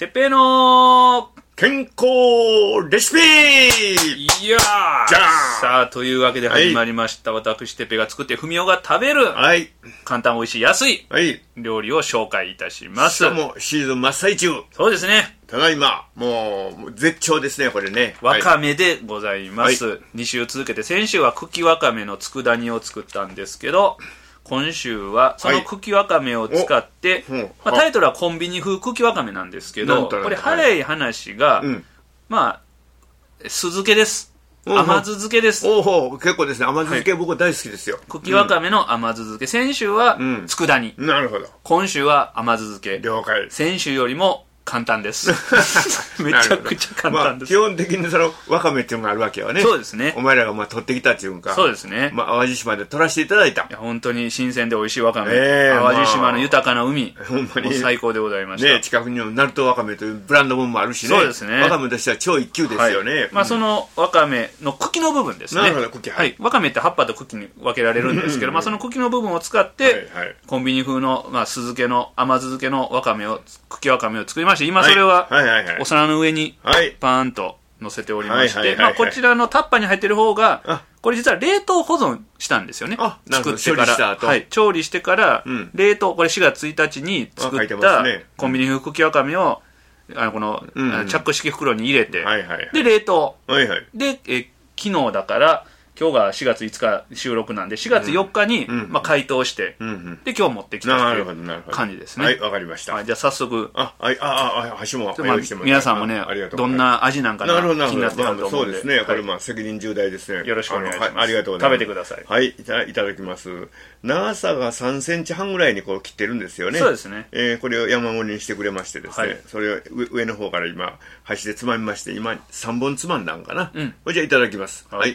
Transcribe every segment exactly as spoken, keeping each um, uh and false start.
てっぺいの健康レシピ。 いやーじゃあさあというわけで始まりました、はい、私てっぺいが作ってふみおが食べる、 はい、 簡単おいしい安い、はい、料理を紹介いたします。 しかもシーズン真っ最中。 そうですね。 ただいまもう絶頂ですねこれね。 わかめでございます、はい、に週続けて先週は茎わかめの佃煮を作ったんですけど、今週はその茎わかめを使って、はい、まあ、タイトルはコンビニ風茎わかめなんですけど、これ早い話が、はい、まあ酢漬けです。甘酢漬けです。 おお結構ですね。甘酢漬け、はい、僕大好きですよ。 茎わかめの甘酢漬け、先週は佃煮、 うん、なるほど。 今週は甘酢漬け。 了解。 先週よりも簡単ですめちゃくちゃ簡単です、 まあ、基本的にそのわかめっていうのがあるわけよね。 そうですね。 お前らがまあ取ってきたっていうか。 そうですね。 まあ、淡路島で取らせていただいた。いや本当に新鮮で美味しいわかめ、 えー、 淡路島の豊かな海、 ほんまに最高でございました。 ね、近くにも鳴門わかめというブランドもあるしね。 そうですね。 わかめとしては超一級ですよね、はい。 まあ、そのわかめの茎の部分ですね。 なるほど、茎、 はい。わかめって葉っぱと茎に分けられるんですけど、まあその茎の部分を使って、はいはい、コンビニ風の、まあ、酢漬けの甘酢漬けのわかめを茎わかめを作りまして、今それは、はいはいはいはい、お皿の上にパーンと乗せておりまして、こちらのタッパーに入っている方がこれ実は冷凍保存したんですよね。作ってから、はい、調理してから冷凍、これしがつついたちに作ったコンビニ風茎わかめをあのこの、うんうん、チャック式袋に入れて、はいはいはい、で冷凍、はいはい、でえ昨日だから今日がしがついつか収録なんでしがつよっかに、うんまあ、解凍して、うんうん、で今日持ってきたという感じですね。 はい、わかりました。 はい、じゃあ早速、 あ、はい、あ、あ、箸も用意してもらって、 まあ、皆さんもね、どんな味なんかな気になってはると思うんで、 そうですね。これまあ責任重大ですね。 よろしくお願いします。 ありがとうございます。 食べてください。 はい、いた、いただきます。長さがさんセンチはんぐらいにこう切ってるんですよね。 そうですね。 えー、これを山盛りにしてくれましてですね、はい、それを上の方から今箸でつまみまして、今さんぼんつまんだんかな。うん、これじゃあいただきます。はい、はい。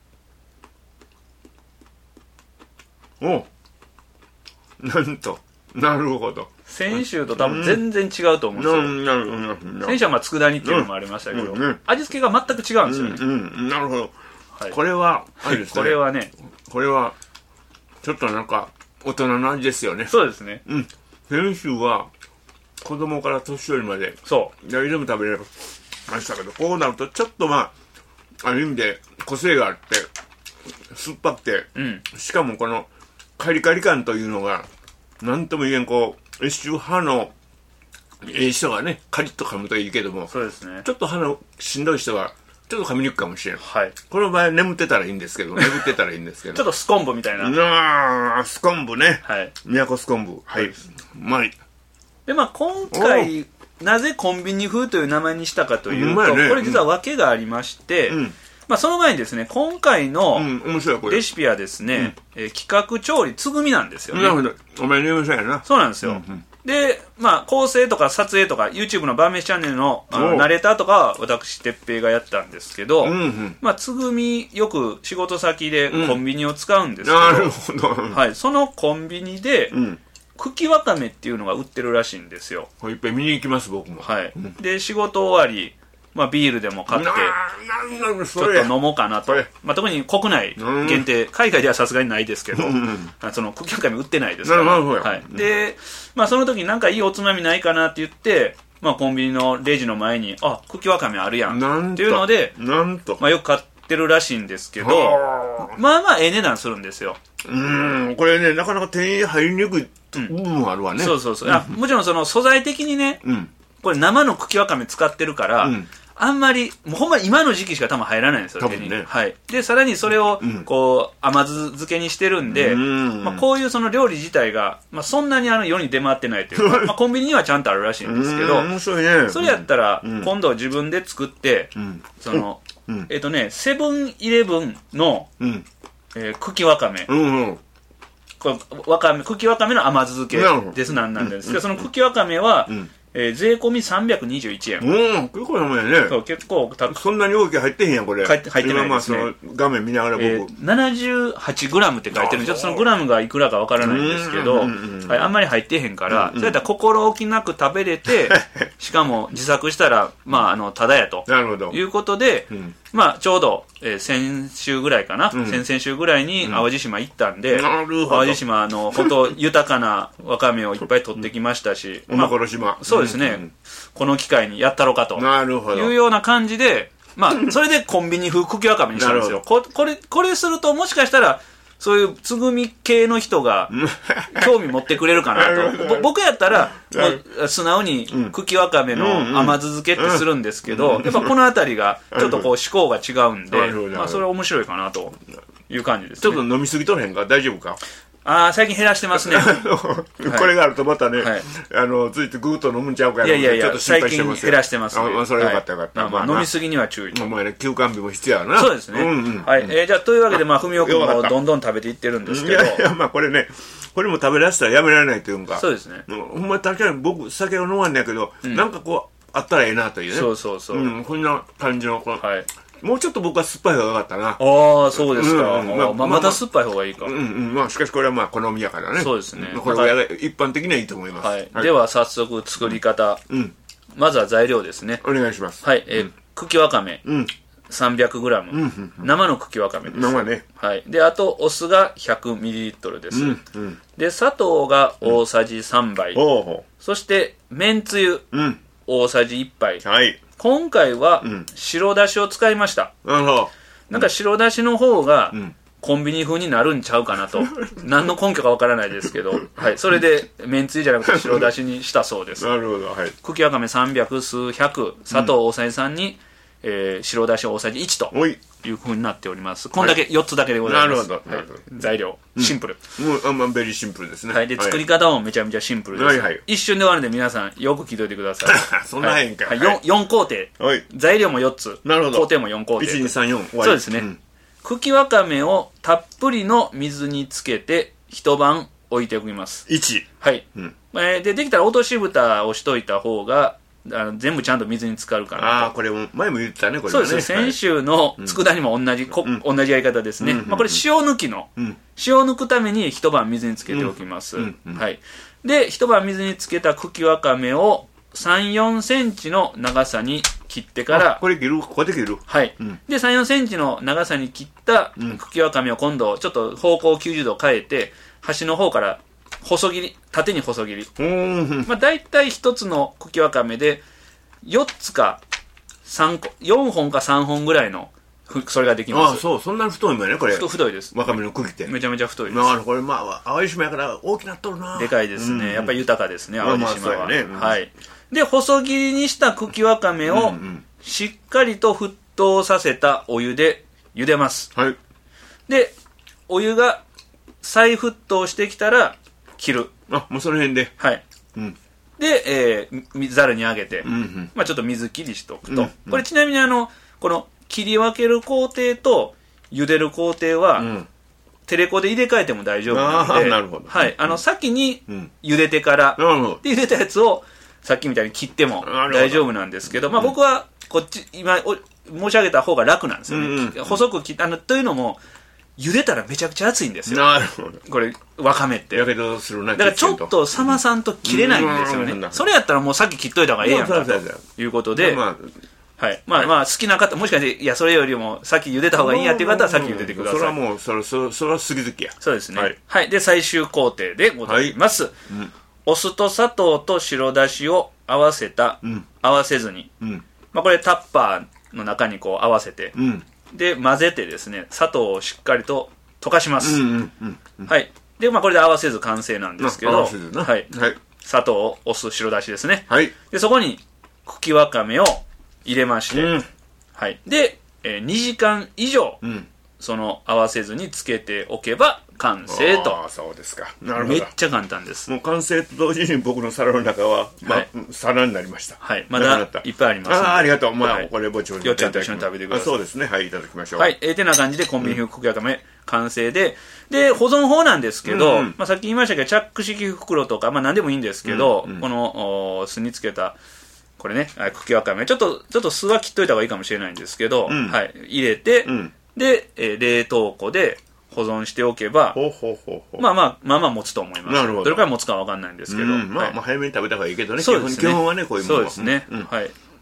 おなんとなるほど。 先週と多分全然違うと思うんですよ、うん、なるほど。先週はまあ佃煮っていうのもありましたけど、うんうん、味付けが全く違うんですよね、 うんうん、なるほど、はい、これはあれですね、 これはねこれはちょっとなんか大人の味ですよね。 そうですね、 うん、先週は子供から年寄りまでそう誰でも食べれましたけど、こうなるとちょっとまあある意味で個性があって酸っぱくて、うん、しかもこのカリカリ感というのが何とも言えん、こう一種歯のええ人がねカリッと噛むといいけども、 そうですね、 ちょっと歯のしんどい人はちょっと噛みにくいかもしれん、 はい、 この場合眠ってたらいいんですけど眠ってたらいいんですけどちょっとスコンブみたいななあスコンブね、 はい、 宮古スコンブ、はい、うまい。 でまあ今回なぜコンビニ風という名前にしたかというと、ね、これ実は訳がありまして、うん、まあ、その前にですね、今回のレシピはですね、うん、えー、企画調理つぐみなんですよね。 なるほど。お前のやな。 そうなんですよ。うんうん、で、まあ、構成とか撮影とか YouTube の晩飯チャンネルの、あのナレーターとかは私てっぺいがやったんですけど、うんうん、まあ、つぐみよく仕事先でコンビニを使うんですけど、 うん、なるほど、 はい、そのコンビニで、うん、茎わかめっていうのが売ってるらしいんですよ。 いっぺん見に行きます僕も。 はい、うん、で仕事終わり、まあ、ビールでも買ってちょっと飲もうかなと、まあ、特に国内限定、海外ではさすがにないですけど、その茎わかめ売ってないですから、はい、で、まあ、その時なんかいいおつまみないかなって言って、まあ、コンビニのレジの前にあ茎わかめあるやんっていうので、 なんと、 まあ、よく買ってるらしいんですけど、まあまあええ値段するんですよ。 うーん、これねなかなか手に入りにくい部分あるわね、 うん、そうそうそう、うん、もちろんその素材的にね、うん、これ生の茎わかめ使ってるから、うん、あんまりもうほんま今の時期しか多分入らないんですよ、手に、ね、はい、でさらにそれをこう、うん、甘酢漬けにしてるんで、うんまあ、こういうその料理自体が、まあ、そんなにあの世に出回ってないというかまあコンビニにはちゃんとあるらしいんですけど、 面白いね、 それやったら、うん、今度自分で作って、うん、その、うん、えっとねセブンイレブンの、うんえー、茎わかめ、うんうんこれわかめ茎わかめの甘酢漬けですなんなんですけど、その茎わかめは、うんえー、税込みさんびゃくにじゅういちえん。 うん、結構なもんやね。 そう、結構たそんなに大きい入ってへんやんこれ。 入って入ってないですね。 今まあその画面見ながら僕、えー、 ななじゅうはちグラムって書いてるんで、ちょっとそのグラムがいくらかわからないんですけど、はい、あんまり入ってへんから、うんうん、それだったら心置きなく食べれて、しかも自作したらまああのただやと。 なるほど。 いうことで、うん、 まあ、ちょうど、えー、先週ぐらいかな、うん、先々週ぐらいに淡路島行ったんで、うん、淡路島、あの、本当豊かなわかめをいっぱい取ってきましたし、 おまころ島。 そうですね、うん、この機会にやったろうかというような感じで、まあ、それでコンビニ風茎わかめにしたんですよ。ここれ、これするともしかしたら、そういうつぐみ系の人が興味持ってくれるかなと。僕やったら、素直に茎わかめの甘酢漬けってするんですけど、やっぱこのあたりがちょっとこう思考が違うんで、まあそれは面白いかなという感じですね。 ちょっと飲みすぎとへんか大丈夫か？ ああ、最近減らしてますね。 これがあるとまたね、はい、あの、ついてぐーっと飲むんちゃうから、 いやいやいや、ちょっと心配してますよ。最近減らしてますね。 あ、それよかったよかった。 はい、まあ、まあ、飲みすぎには注意と。 お前ね、休館日も必要やな。 そうですね。うんうん、はい。えー、じゃあ、というわけで、まあ、ふみおくんもどんどん食べていってるんですけど。 いやいや、まあ、これね、これも食べらせたらやめられないというか。 そうですね。 ほんま確かに僕、酒を飲まんねやけど、うん、なんかこう、あったらええなというね。 そうそうそう。 うん、こんな感じの、この、はい。もうちょっと僕は酸っぱい方が良かったな。 ああ、そうですか。うんまあまあ、また酸っぱい方がいいか。 うんうん。まあ、しかしこれはまあ、好みやからね。 そうですね。 これは一般的にはいいと思います。 はい。はい、では、早速作り方。うん。まずは材料ですね。 お願いします。 はい。えー、茎わかめ。うん。さんびゃくグラム。うん。生の茎わかめです。 生ね。 はい。で、あと、お酢が ひゃくミリリットル です。うん。うん。で、砂糖が大さじさんばい。うん、おう。そして、めんつゆ。うん。大さじいっぱい。はい。今回は白だしを使いました。なるほど。なんか白だしの方がコンビニ風になるんちゃうかなと。何の根拠かわからないですけど、はい。それでめんつゆじゃなくて白だしにしたそうです。 なるほど。はい。 茎わかめさんびゃく数百、砂糖大さじさんに、えー、白だし大さじいちという風になっております。こんだけ、よっつだけでございます。なるほど。はい、材料、シンプル。 もう、あんまベリーシンプルですね。 はい。で、作り方もめちゃめちゃシンプルです。はいはい。一瞬で終わるんで皆さん、よく聞いといてください。 そんな変か。 はい。よん工程。はい。材料もよっつ。 なるほど。 工程もよん工程。 いち、に、さん、よん。 そうですね。茎わかめをたっぷりの水につけて、一晩置いておきます。 いち。 はい。で、できたら落とし蓋をしといた方が、あの全部ちゃんと水に浸かるから。 ああ、これも前も言ってたね、これね。 そうですね。先週の佃煮も同じ、こ同じやり方ですね。まあこれ塩抜きの、塩抜くために一晩水につけておきます。はい。で、一晩水につけた茎わかめをさん、よんセンチの長さに切ってから。 これ切る？ここで切る？ はい。で、さん、よんセンチの長さに切った茎わかめを今度ちょっと方向きゅうじゅうど変えて、端の方から細切り、縦に細切り。まあ大体一つの茎わかめでよっつかさんこ、よんほんかさんほんぐらいのそれができます。 ああ、そう、そんなに太いもんね、これ。 太いです。 わかめの茎って。 めちゃめちゃ太いです。 まあ、これまあ、淡路島やから大きなっとるな。 でかいですね。やっぱり豊かですね、淡路島は。はい。で、細切りにした茎わかめをしっかりと沸騰させたお湯で茹でます。はい。で、お湯が再沸騰してきたら切る。 あ、もうその辺で。 はい。うん。で、えー、ざるにあげて、うんうん、まあちょっと水切りしとくと。うんうん、これちなみにあの、この切り分ける工程と茹でる工程は、うん、テレコで入れ替えても大丈夫なので、 なるほど。 はい。あの、先に茹でてから、うん、で、茹でたやつをさっきみたいに切っても大丈夫なんですけど、まあ僕はこっち、今お申し上げた方が楽なんですよね。うんうん、細く切った、あの、というのも、茹でたらめちゃくちゃ熱いんですよ。 なるほど。 これ、わかめって。 やけどするな。 だからちょっと冷まさんと切れないんですよね。うん、それやったらもうさっき切っといた方がええやんかということで、まあ、はい。まあまあ、好きな方、もしかして、いや、それよりもさっき茹でた方がいいんやっていう方はさっき茹でてください。 それはもう、それ、それ、それは好き好きや。 そうですね。はい。はい、で、最終工程でございます。はい、うん、お酢と砂糖と白だしを合わせた、うん、合わせずに、うん、まあこれタッパーの中にこう合わせて、うん、で、混ぜてですね、砂糖をしっかりと溶かします。うんうんうんうん、はい。で、まあこれで合わせず完成なんですけど、合わせずな。はい。はい。砂糖、お酢、白だしですね。はい。で、そこに茎わかめを入れまして、うん、はい。で、えー、にじかん以上、うん、その合わせずにつけておけば完成と。 ああ、そうですか。なるほど。 めっちゃ簡単です。 もう完成と同時に僕の皿の中は、まあ、はい、皿になりました。 はい。まだいっぱいあります。 ああ、ありがとう。まあ、はい、これぼちぼち。 よっちゃんと一緒に食べてください。 そうですね。はい、いただきましょう。 はい。えー、てな感じでコンビニ風茎わかめ完成で、で、保存法なんですけど、うん、まあさっき言いましたけど、チャック式袋とか、まあ何でもいいんですけど、うんうん、この、酢につけた、これね、茎わかめ、ちょっと、ちょっと酢は切っといた方がいいかもしれないんですけど、うん、はい。入れて、うん、で、えー、冷凍庫で、保存しておけば、ほうほうほうほう、まあまあ、まあまあ持つと思います。なるほど。どれくらい持つかわかんないんですけど。うん、 まあ、はい、まあ早めに食べた方がいいけどね。そうですね。基本はね、こういうものは。 そうですね。うん、はい。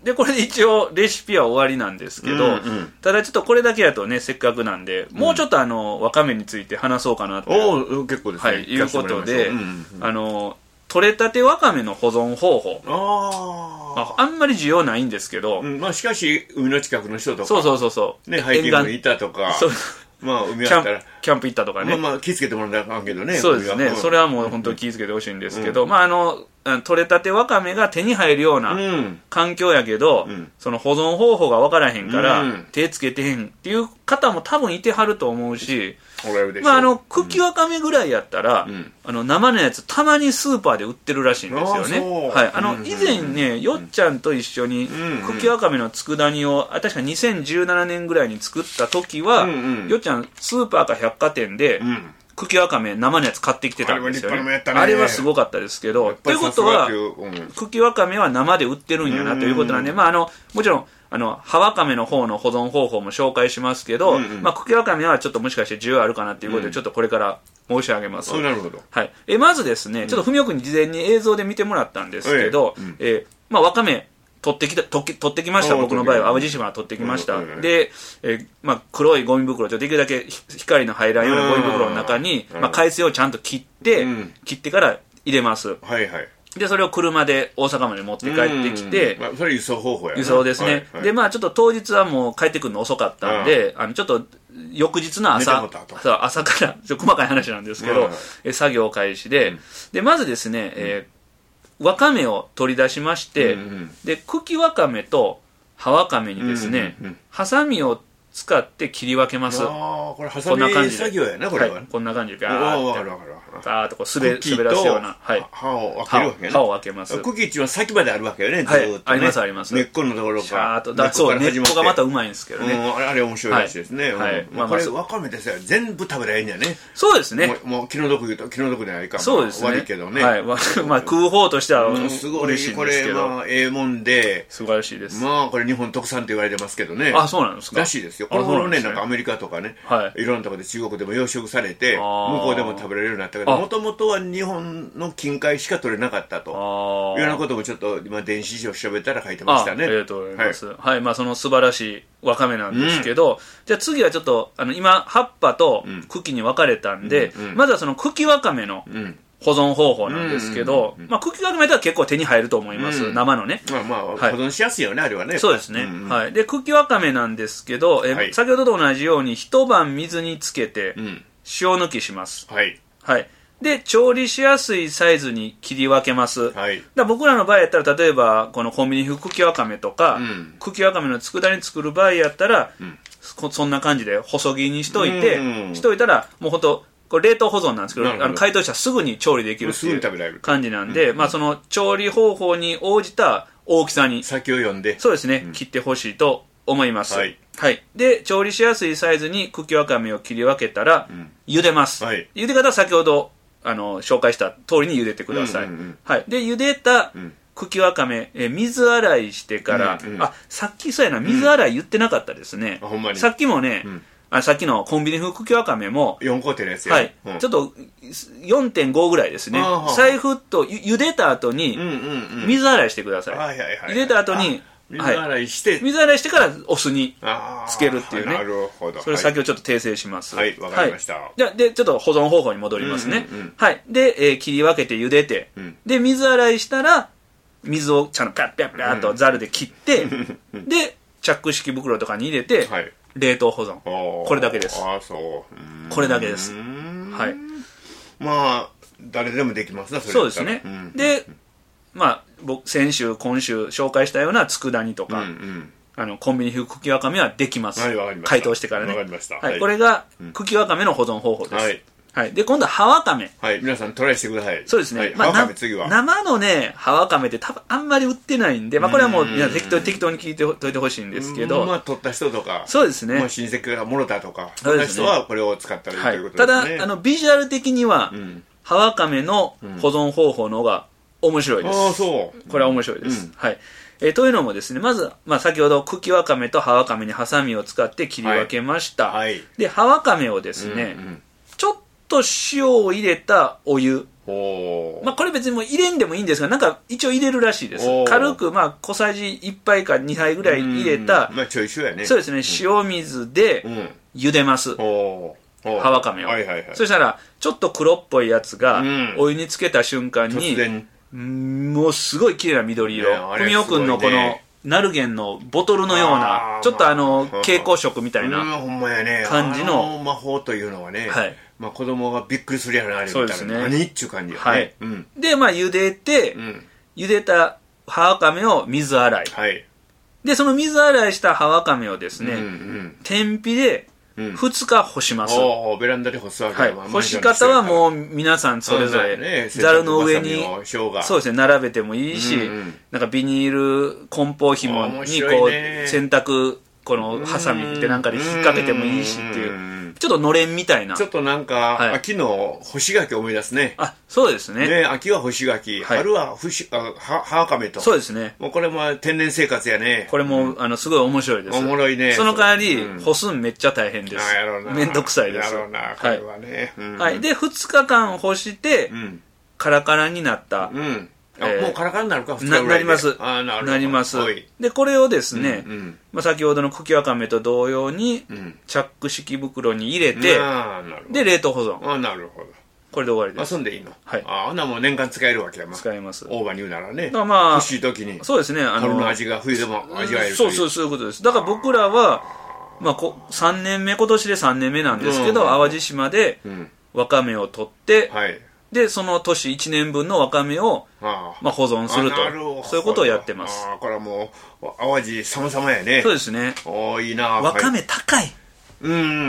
でこれで一応レシピは終わりなんですけど、うんうん、ただちょっとこれだけだとねせっかくなんで、うん、もうちょっとあのわかめについて話そうかなと、 お結構ですね、 はい、いうことで、うんうんうん、あの取れたてわかめの保存方法、あ、まあ、あんまり需要ないんですけど、 うん、まあ、しかし海の近くの人とかそうそうそうそうね、ハイキングに行ったとか、そうまあ、海あったらキャン、キャンプ行ったとかね。 まあまあ、気をつけてもらわなあかんけどね。 そうですね。それはもう本当に気をつけてほしいんですけど、うん、まあ、あの、取れたてわかめが手に入るような環境やけど、うん、その保存方法が分からへんから、うん、手つけてへんっていう方も多分いてはると思うし、まあ、あの、茎わかめぐらいやったら、うん、あの、生のやつたまにスーパーで売ってるらしいんですよね。はい。あの、以前ね、よっちゃんと一緒に、茎わかめの佃煮を、あ、確かにせんじゅうななねんぐらいに作った時は、うんうん、よっちゃんスーパーか百貨店で、うん茎わかめ生のやつ買ってきてたんですよ ね, あ, ねあれはすごかったですけど、ということは、うん、茎わかめは生で売ってるんやなということなんで、まあ、あのもちろんあの葉わかめの方の保存方法も紹介しますけど、うんうん、まあ、茎わかめはちょっともしかして需要あるかなということで、うん、ちょっとこれから申し上げます。 なるほど、 はい、えまずですね、ちょっと文雄君に事前に映像で見てもらったんですけど、うんえーまあ、わかめ取ってきた、取ってきました。僕の場合は淡路島取ってきました。うんうんうん、で、えー、まあ、黒いゴミ袋、できるだけ光の入らんようなゴミ袋の中に、まあ、海水をちゃんと切って、うん、切ってから入れます。 はいはい。 で、それを車で大阪まで持って帰ってきて、 まあ、それ輸送方法やな。 輸送ですね。はいはい、で、まあ、ちょっと当日はもう帰ってくるの遅かったんで、あの、ちょっと、翌日の朝、朝から、ちょっと細かい話なんですけど、うん、作業開始で、うん、で、まずですね、えーわかめを取り出しまして、うんうん、で茎わかめと葉わかめにですね、うんうんうん、ハサミを使って切り分けます。 あこれハサミ作業やなこれは、 はい、こんな感じでガーッとガーッとこう滑滑らすような、はい、 刃を分けるわけね。 刃を分けます。 茎っていうのは先まであるわけよね。ずっとね、 はい、ありますあります。 根っこのところからとだそう根っこがまたうまいんですけどね。 うん、あれ面白いらしいですね。 はい、 うんまあ、これわかめですよ全部食べられるんやね。 そうですね。 もう、もう気の毒言うと気の毒でないかも。 そうですね。 悪いけどね。 はい。まあ食う方としては嬉しいんですけど。 これまあええもんで素晴らしいです。 まあこれ日本特産って言われてますけどね。 あそうなんですか。 らしいですよ。この頃ねなんかアメリカとかね、はい、いろんなところで中国でも養殖されて向こうでも食べられるようになったけど、もともとは日本の近海しか取れなかったというようなこともちょっと今電子書調べたら書いてましたね。 あ, ありがとうございます。はい、はい、まあその素晴らしいわかめなんですけど、うん、じゃあ次はちょっとあの今葉っぱと茎に分かれたんで、うんうん、まずはその茎わかめの保存方法なんですけど、まあ茎わかめでは結構手に入ると思います、うん、生のね。 まあまあ、はい、保存しやすいよねあれはね。 そうですね。うんうん、はい。で茎わかめなんですけど、え、はい、先ほどと同じように一晩水につけて塩抜きします。 はい。 はい。で調理しやすいサイズに切り分けます、 はい、 だ僕らの場合やったら例えばこのコンビニ風茎わかめとか、うん、茎わかめの佃煮作る場合やったら、うん、そんな感じで細切りにしといて、うんうん、しといたらもうほんとこれ冷凍保存なんですけど、あの解凍したらすぐに調理できるっていう感じなんで、うん、まあその調理方法に応じた大きさに先を読んでそうですね、うん、切ってほしいと思います、はいはい、で調理しやすいサイズに茎わかめを切り分けたら、うん、茹でます、はい、茹で方は先ほどあの紹介した通りに茹でてください、うんうんうん、はい、で茹でた茎わかめ、え水洗いしてから、うんうん、あさっきそうやな水洗い言ってなかったですね、うん、さっきもね、うん、あさっきのコンビニ風茎わかめもよん工程のやつや、 はいうん、ちょっと よんてんご ぐらいですね。再沸とゆでた後に水洗いしてください、うんうんうん、茹でた後に水洗いして、 はい、水洗いしてからお酢につけるっていうね。 なるほど。 それ先をちょっと訂正します。 はい、わかりました。はい、 じゃでちょっと保存方法に戻りますね。うんうんうん、はい。で、えー、切り分けて茹でて、うん、で水洗いしたら水をちゃんとピャッピャッピャッとザルで切って、うん、でチャック式袋とかに入れて、はい、冷凍保存。これだけです。 ああそう。 これだけです。はい。 まあ誰でもできますね。 そうですね。うん、で。まあ、僕先週今週紹介したような佃煮とか、うんうん、あのコンビニ風茎わかめはできます、 はい、わかりました。 解凍してからね。 わかりました、 はいはい、これが茎わかめの保存方法です、はいはい、で今度は葉わかめ、 はい、皆さんトライしてください。 そうですね、 はい、 まあ、 葉わかめ次は生のね葉わかめって多分あんまり売ってないんで、まあ、これはもう皆さん適当に適当に聞いておいてほしいんですけど、 まあ取った人とかそうですね、 まあ、親戚がもろたとかそんな人はこれを使ったらいいということですね、 はい、ただあのビジュアル的には、うん、葉わかめの保存方法の方が面白いです。 ああそう。 これは面白いです。うん、はい。えー、というのもですね、まず、まあ、先ほど茎わかめと葉わかめにハサミを使って切り分けました。はい。で葉わかめをですね、うんうん、ちょっと塩を入れたお湯まあこれ別にもう入れんでもいいんですが、なんか一応入れるらしいです。軽くまあ小さじいっぱいかにはいぐらい入れた、 まあちょいしょやね。 そうですね、塩水で茹でます。葉わかめを、はいはいはい、そしたらちょっと黒っぽいやつがお湯につけた瞬間に、うん、もうすごい綺麗な緑色、ふみおくんのこのナルゲンのボトルのようなちょっとあの蛍光色みたいな感じの魔法というのはね、はい、まあ子供がびっくりするやろな、あれ見たら、そうですね、何っちゅう感じ、 はい、うん、でまあ茹でて、うん、茹でた葉わかめを水洗い、はい、でその水洗いした葉わかめをですね、うんうん、天日でふつか干します、うん、 おベランダで干すわけ、はい、 干し方はもう皆さんそれぞれざるの上にそうですね並べてもいいし、うんうん、なんかビニール梱包紐にこう洗濯このハサミってなんかで引っ掛けてもいいしっていう、ちょっとのれんみたいな、 ちょっとなんか、はい、秋の干し柿を思い出すね。 あ、そうですね。 ね、秋は干し柿、はい、春はふしあは葉わかめと。 そうですね。 もうこれも天然生活やね。 これも、うん、あのすごい面白いです。 おもろいね。 その代わり、うん、干すんめっちゃ大変です。あ、やろうな。めんどくさいです。 やろうな、これはね。 はい。うん、はい、でふつかかん干して、うん、カラカラになった。うんえー、もうカラカラになるか、 ふつかぐらいでなります。 あ、なるほど。 なります。で、これをですね、うんうん、まあ、先ほどの茎わかめと同様に、うん、チャック式袋に入れて、で、冷凍保存。 あ、なるほど。 これで終わりです。 遊んでいいの？はい。あ、あんなもう年間使えるわけやもん。 使えます。 オーバーに言うならね。 まあ、 欲しい時に。 そうですね。あの、春の味が冬でも味わえる。 そうそう、そういうことです。だから僕らは、まあ、こさんねんめ、今年でさんねんめなんですけど、うん、淡路島で、わかめを取って、はい。でその年いちねんぶんのわかめを、あまあ、保存すると、そういうことをやってます。 あ、これはもう淡路様々やね。 そうですね。 おいいな。 わかめ高い。 うん、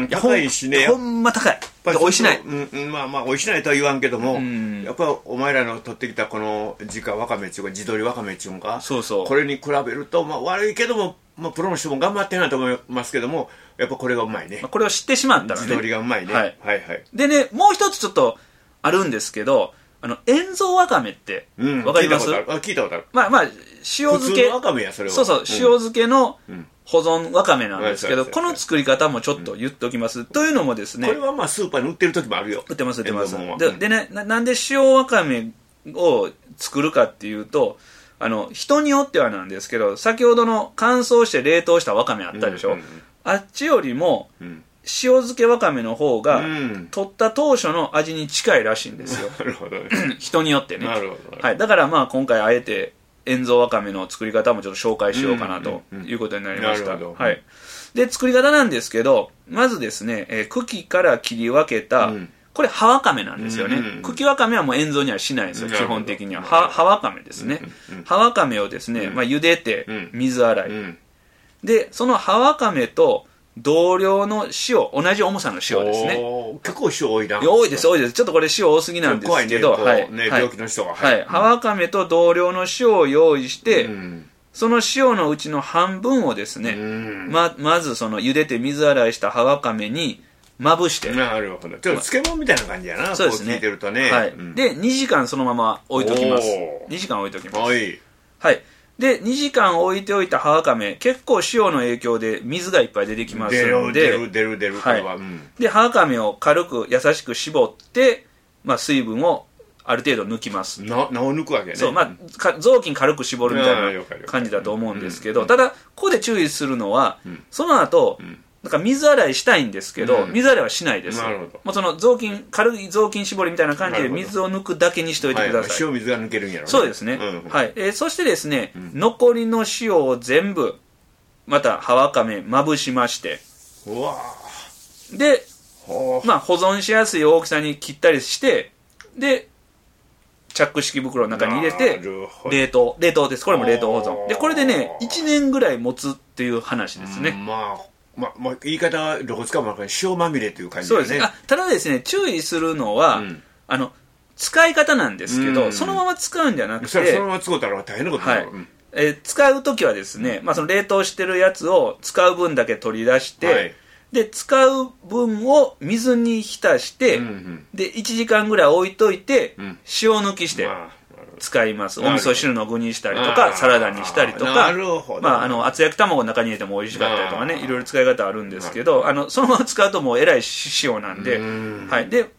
高いしね。 ほんま高い。美味しない。 うん、まあまあ美味しないとは言わんけども、やっぱお前らの取ってきたこの自家わかめっていうか地鶏わかめっていうか、そうそう。これに比べるとまあ悪いけども、まあプロの人も頑張ってないと思いますけども、やっぱこれがうまいね。 これを知ってしまったらね。 地鶏がうまいね。はい、はいはい。 でね、もう一つちょっとあるんですけど。あの塩蔵わかめってわかります？ うん、聞いたことある。 まあまあ塩漬け、 わかめやそれは。 そうそう、うん、塩漬けの保存わかめなんですけど、うん、この作り方もちょっと言っておきます。うん、というのもですね、 これはまあスーパーに売ってる時もあるよ。 売ってます売ってます。で、でねな、なんで塩わかめを作るかっていうと、あの人によってはなんですけど、先ほどの乾燥して冷凍したわかめあったでしょ。うんうんうん、あっちよりも、うん塩漬けわかめの方が、うん、取った当初の味に近いらしいんですよ。 なるほどね。 人によってね。 なるほど。 はい。だからまあ今回あえて塩蔵わかめの作り方もちょっと紹介しようかなということになりました。うんうんうん、はい。で、作り方なんですけど、まずですね、えー、茎から切り分けた、うん、これ葉わかめなんですよね。うんうん、茎わかめはもう塩蔵にはしないんですよ、基本的には。葉、葉わかめですね。うんうん、葉わかめをですね、まあ茹でて、水洗い、うん。で、その葉わかめと、同量の塩、同じ重さの塩ですね。 結構塩多いな。 多いです、多いです。ちょっとこれ塩多すぎなんですけど、 怖いね、ね、はい、病気の人が。 はい。葉わかめと同量の塩を用意して、うん、その塩のうちの半分をですね、うん、ま、まずその茹でて水洗いした葉わかめにまぶして。 なるほど。ちょっと漬物みたいな感じやな、 そうですね。 こう聞いてるとね。 はい。うん、で、にじかんそのまま置いときます。にじかん置いときます。はい。はい。でにじかん置いておいた葉わかめ、結構塩の影響で水がいっぱい出てきますので、 出る出る出る、 はい、これは、うん、で葉わかめを軽く優しく絞って、まあ、水分をある程度抜きます。 な、なを抜くわけね。 そう、まあ、か雑巾軽く絞るみたいな感じだと思うんですけど、ただここで注意するのは、うん、その後、うんなんか水洗いしたいんですけど、うん、水洗いはしないです。なるほど。もうその雑巾、軽い雑巾絞りみたいな感じで水を抜くだけにしておいてください。 はい、塩水が抜けるんやろね。 そうですね。うん、はい。えー、そしてですね、うん、残りの塩を全部、また葉わかめまぶしまして、うわで、まあ保存しやすい大きさに切ったりして、で、チャック式袋の中に入れて、冷凍。冷凍です。これも冷凍保存。で、これでね、いちねんぐらい持つっていう話ですね。 まあまあ、まあ、言い方はどこ使うも塩まみれという感じですね。 そうですね。あ、ただですね、注意するのは、うん、あの、使い方なんですけど、うん、そのまま使うんじゃなくて、 そのまま使うたら大変なことになる。はいうんえー、使うときはですね、まあ、その冷凍してるやつを使う分だけ取り出して、はい、で、使う分を水に浸して、うんうん、で、いちじかんぐらい置いといて、うん、塩抜きして、まあ使います。お味噌汁の具にしたりとかサラダにしたりとか、まああの厚焼き卵の中に入れても美味しかったりとかね、いろいろ使い方あるんですけど、あのそのまま使うともうえらい塩なんで、はい。でも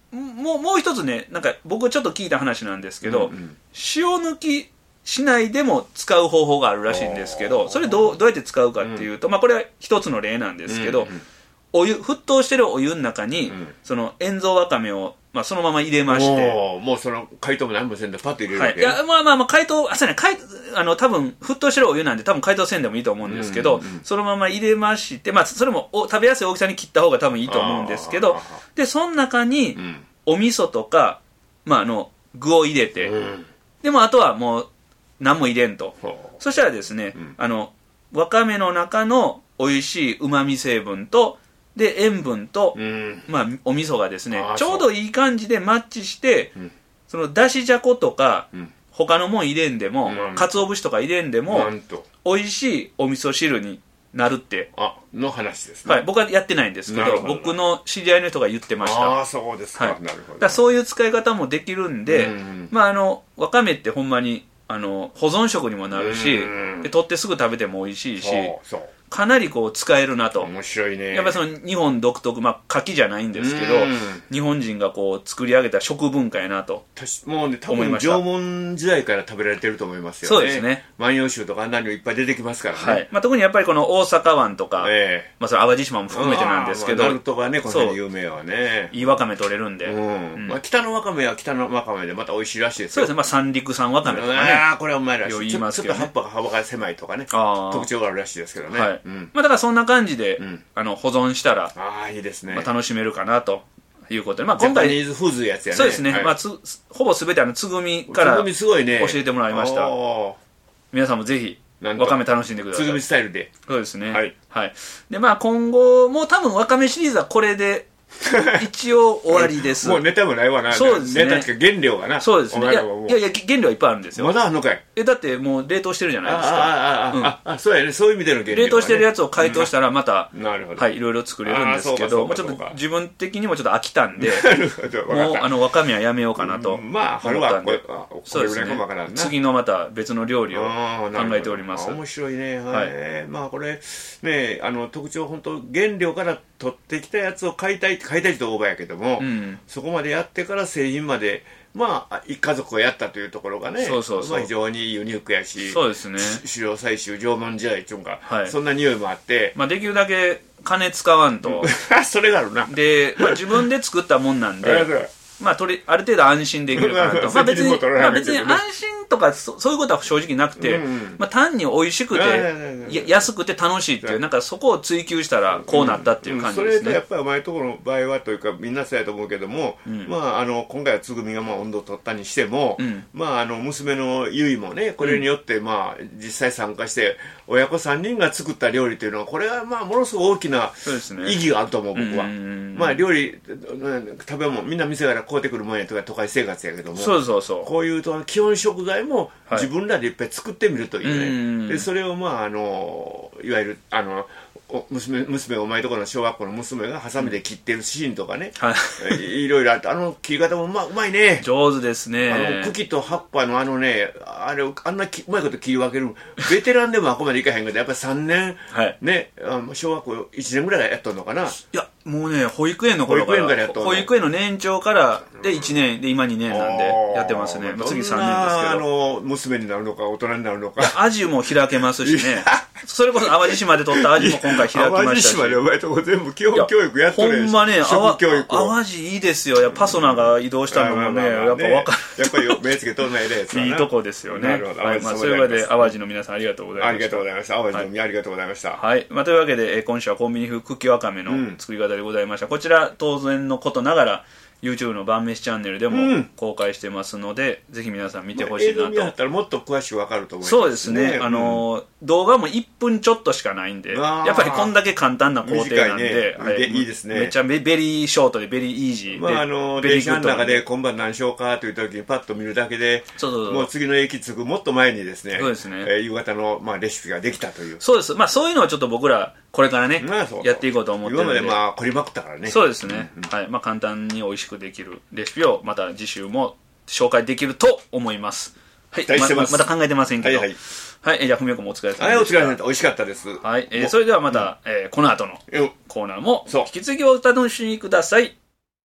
もうもう一つね、なんか僕ちょっと聞いた話なんですけど、うんうん、塩抜きしないでも使う方法があるらしいんですけど、それどうどうやって使うかっていうと、うん、まあこれは一つの例なんですけど、うんうん、お湯沸騰してるお湯の中に、うん、その塩蔵わかめをまあそのまま入れまして、 もうその解凍も何もせんでパッと入れるわけ、 はい、いやまあまあまあ解凍あそうね解あの多分沸騰してるお湯なんで多分解凍せんでもいいと思うんですけど、うんうんうん、そのまま入れまして、まあそれもお食べやすい大きさに切った方が多分いいと思うんですけど、でその中にお味噌とか、まああの具を入れて、うん、でもあとはもう何も入れんと、そしたらですね、うん、あのわかめの中の美味しいうまみ成分とで塩分と、うん、まあ、お味噌がですねちょうどいい感じでマッチして、うん、そのだしじゃことか、うん、他のもん入れんでも、うん、鰹節とか入れんでも美味しいお味噌汁になるってあの話ですね、 はい、僕はやってないんですけど僕の知り合いの人が言ってました。 ああそうですか、はい、なるほど。 だそういう使い方もできるんで、うん、まああのわかめってほんまにあの保存食にもなるし、うん、で取ってすぐ食べても美味しいし、そうそうかなりこう使えるなと。 面白いね。 やっぱりその日本独特、まあ牡蠣じゃないんですけど、日本人がこう作り上げた食文化やなともうね多分縄文時代から食べられてると思いますよね。 そうですね。 万葉集とかあんなにもいっぱい出てきますからね。 はい。まあ特にやっぱりこの大阪湾とか、えー、まあそれ淡路島も含めてなんですけど、 鳴門がねこの辺有名はね。 いいわかめ取れるんで。うん。 うん、まあ北のわかめは北のわかめでまた美味しいらしいですよ。 そうですね。まあ三陸産わかめとかね。 ああこれはうまいらしい。ちょっと葉っぱが幅が狭いとかね。特徴があるらしいですけどね。はい。うん、まあだからそんな感じで、うん、あの保存したらあいいですね、 まあ、楽しめるかなということで、まあ、 今回ジャパニーズフーズやつやね。 そうですね、はい、まあ、つほぼすべてあのつぐみから教えてもらいました。皆さんもぜひわかめ楽しんでください。 つぐみスタイルで。 そうですね、はいはい、でまあ今後も多分わかめシリーズはこれで一応終わりです。 もうネタもないわな。 そうですね。 ネタって原料がな。 そうですね。いやいや原料はいっぱいあるんですよ。 まだあんのかい。 えだってもう冷凍してるじゃないですか。 あああああそうやね。そういう意味での原料。 冷凍してるやつを解凍したらまたなるほど。 はいいろいろ作れるんですけど、もうちょっと自分的にもちょっと飽きたんで、もうあのわかめはやめようかなと思ったんで。そうですね。次のまた別の料理を考えております。 面白いね。はい。まあこれねあの特徴本当原料から取ってきたやつを買いたい買いたいとオーバーやけども、うん、そこまでやってから製品までまあ一家族がやったというところがね、そうそうそう、まあ、非常にユニークやし、 そうですね、 狩猟採集縄文時代っていうか、はい、そんな匂いもあって、 まあ、できるだけ金使わんとそれがあるなで、まあ、自分で作ったもんなんでまあ、とりある程度安心できるかなとまあ別に、まあ、別に安心とか そ, そういうことは正直なくて、うんうんまあ、単に美味しくてや安くて楽しいっていうなんかそこを追求したらこうなったっていう感じですね、うんうん、それとやっぱりお前のところの場合はというかみんなそうやと思うけども、うん、まああの今回はつぐみがまあ温度を取ったにしても、うん、まああの娘のゆいもねこれによってまあ実際参加して親子さんにんが作った料理というのはこれはまあものすごく大きな意義があると思う、僕は。まあ料理食べ物みんな店から買うてくるもんやとか都会生活やけども、 そうそうそうこういうと基本食材も自分らでいっぱい作ってみるというね、はい、でそれをまああのいわゆるあの娘, 娘がお前ところの小学校の娘がハサミで切ってるシーンとかね、うん、いろいろあってあの切り方もうまうまいね、 上手ですね。 あの茎と葉っぱのあのねあれあんなうまいこと切り分けるベテランでもあこまでいかへんけどやっぱりさんねん、はい、ね小学校いちねんぐらいやっとんのかな。いやもうね保育園の頃から保育園からやっとんの保育園の年長からでいちねんで今にねんなんでやってますね。まあ、次さんねんですけどあの娘になるのか大人になるのかアジも開けますしねそれこそ淡路島で取ったアジも今回開きましたし淡路島でお前とこ全部基本教育やっとるほんまね淡路いいですよ。パソナが移動したのもねやっぱ分かるやっぱり目つけとんないでいいとこですよね。なるほど、はいまあ、そういうわけで淡路の皆さんありがとうございました。 ありがとうございました。淡路の皆ありがとうございました。 はい、はいまあ、というわけで今週はコンビニ風茎わかめの作り方でございました、うん、こちら当然のことながら YouTube の晩飯チャンネルでも公開してますので、うん、ぜひ皆さん見てほしいなと、まあ、映像見はったらもっと詳しく分かると思います、 ね、そうですね、あのーうん、動画もいっぷんちょっとしかないんでやっぱりこんだけ簡単な工程なんで、 ねはい、いいですね。 めっちゃベリーショートでベリーイージーで、 まああのー、電車の中で今晩何しようかという時にパッと見るだけでそうそうそうもう次の駅着くもっと前にですね、そうですね、えー、夕方の、まあ、レシピができたという。 そうです、まあ、そういうのはちょっと僕らこれからね、まあ、そうそうやっていこうと思ってるんで今までまあ凝りまくったからね。 そうですね、うんうんはいまあ、簡単に美味しくできるレシピをまた次週も紹介できると思います。はい、ま, ま, まだ考えてませんけど、はい、はいはい、じゃあ文雄君もお疲れ様でした。 はい、お疲れ様でした。美味しかったです。 はい、えー、それではまた、うんえー、この後のコーナーも引き続きお楽しみください。